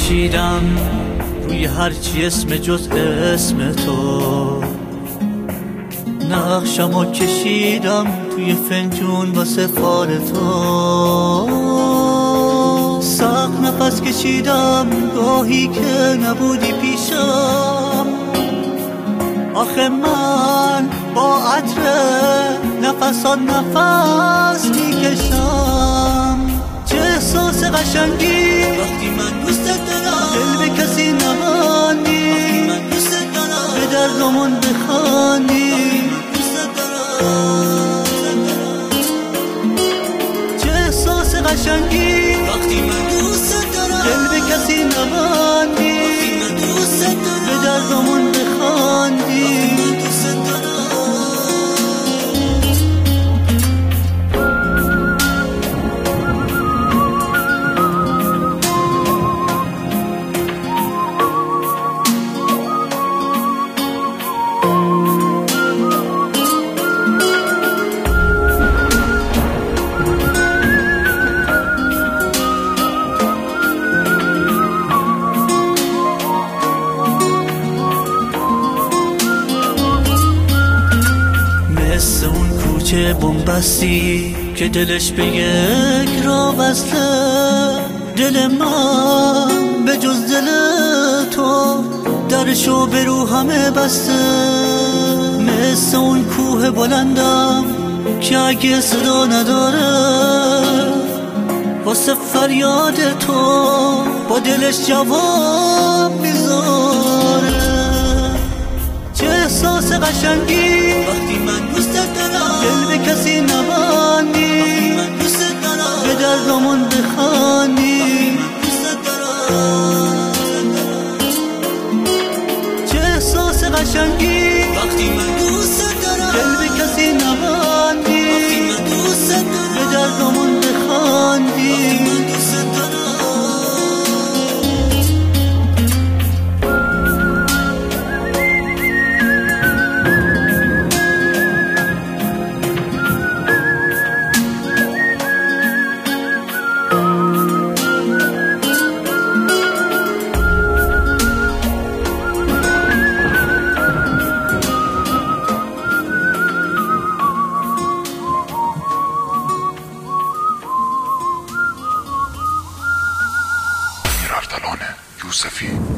کشیدم روی هرچی اسم جز اسم تو، نقشمو کشیدم توی فنجون واسه فال تو، سخت نفس کشیدم گاهی که نبودی پیشم. آخه من با عطر نفسات نفس میکشم. چه احساس قشنگی وقتی من دوست دارم، دل به کسی نبندی، وقتی من دوست دارم به دردمون بخندی. چه احساس قشنگی وقتی من دوست دارم، دل به کسی نبندی، وقتی من دوست دارم به دردمون بخندی. مثل اون کوچه بنبستی که دلش به یک راه وصله، دل من به جز دل تو درشو به رو همه بسته. مثل اون کوه بلندم که اگه صدا نداره، واسه فریاد تو با دلش جواب میذاره. چه احساس قشنگی وقتی من دوست دارم، دل به کسی نبندی، وقتی من دوست دارم به دردمون بخندی. چه احساس قشنگی وقتی من دوست دارم، دل به کسی نبندی، وقتی من دوست دارم به دردمون بخندی. اردلان یوسفی.